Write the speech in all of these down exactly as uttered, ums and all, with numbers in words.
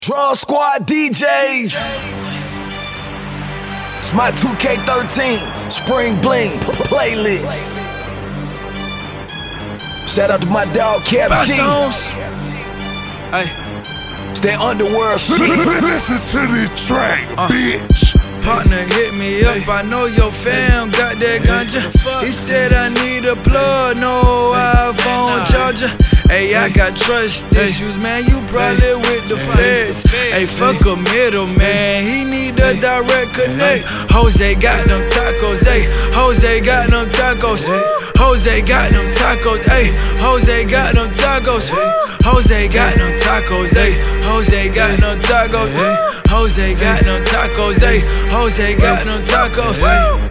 Drum Squad D Js. It's my two K thirteen Spring Bling playlist. Shout out to my dog Cap G. Hey. It's that underworld shit. Listen to this track, uh, bitch. Partner hit me up, I know your fam got that ganja. He said I need a plug, no iPhone charger. Hey, I got trust issues, man, you probably with the feds. Hey, fuck a middleman, he need a direct connect. Jose got them tacos, hey, Jose got them tacos. Jose got them tacos, hey, Jose got them tacos. Jose got them tacos, hey, Jose got them tacos. Jose got them tacos, hey, Jose got them tacos.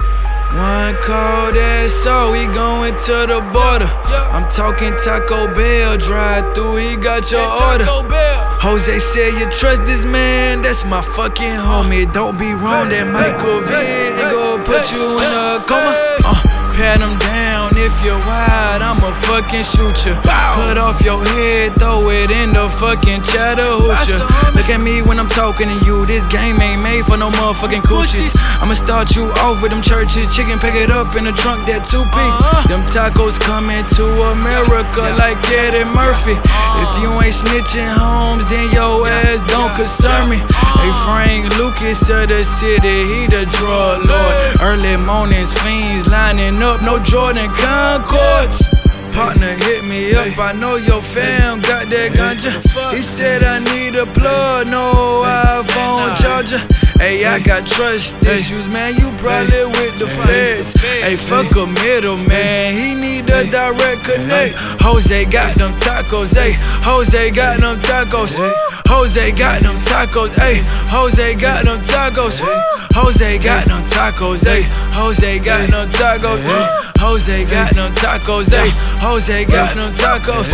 One cold ass so we going to the border. I'm talking Taco Bell, drive through, he got your order. Jose said you trust this man, that's my fucking homie. Don't be wrong, that Michael Vick, he gon' put you in a coma. Uh, pat him down, if you're wide, I'ma fucking shoot ya. Cut off your head, throw it in the fucking Chattahoochee. Look at me when I'm talking to you, this game ain't made for no motherfucking coochies. I'ma start you off with them churches, chicken pick it up in the trunk, that two piece. Them tacos coming to America like Eddie Murphy. If you ain't snitching homes, then your ass don't concern me. Hey, Frank Lucas of the city, he the drug lord. Early mornings, fiends lining up, no Jordan Concords. Partner hit me up, I know your fam got that ganja. He said I need a plug, no iPhone charger. Hey, I got trust issues, man, you probably with the feds. Hey, fuck a middleman, he need a direct connect. Jose got them tacos, hey, Jose got them tacos. Jose got them tacos, hey, Jose got them tacos. Jose got them tacos, hey, Jose got them tacos. Jose got them tacos, hey, Jose got them tacos.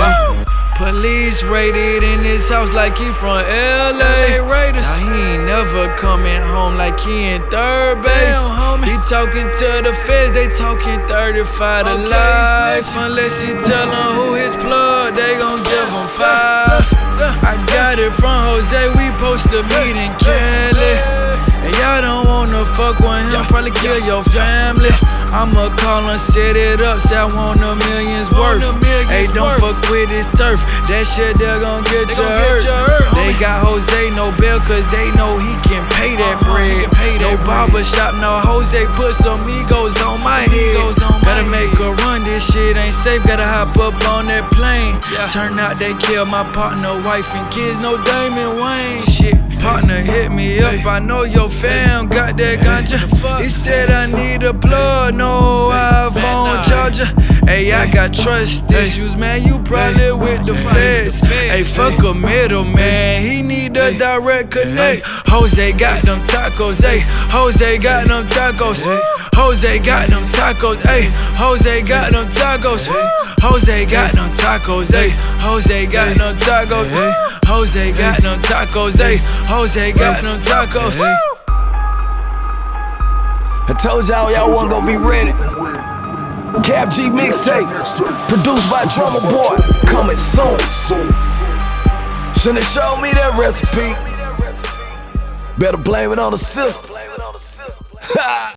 Police raided in his house like he from L A. Raiders. Now he ain't never coming home like he in third base. He talking to the feds, they talking thirty-five to life. Unless he tell them who his plug, they gon' give him five. I got it from Jose, we post to meet in Cali. And y'all don't wanna fuck with him, probably kill your family. I'ma call and set it up, say I want a million's worth. Hey, don't fuck with his turf, that shit they're gon' get you hurt. They got Jose no bail cause they know he can pay that bread. No barber shop, no Jose put some egos on my head. Gotta make a run, this shit ain't safe, gotta hop up on that plane. Turn out they killed my partner, wife and kids, no Damon Wayne. Shit. Partner hit me up, I know your fam got that ganja. He said I need a plug, no iPhone charger. Hey, I got trust issues, man, you probably with the feds. Hey, fuck a middleman, he need a direct connect. Jose got them tacos, hey, Jose got them tacos. Jose got them tacos, hey, Jose got them tacos. Jose got them tacos, hey, Jose got them tacos. Jose got them tacos, hey, Jose got them tacos. I told y'all y'all wasn't gonna be ready. Cap G mixtape, produced by Drummer Boy, coming soon. Shouldn't have showed me that recipe. Better blame it on the sister.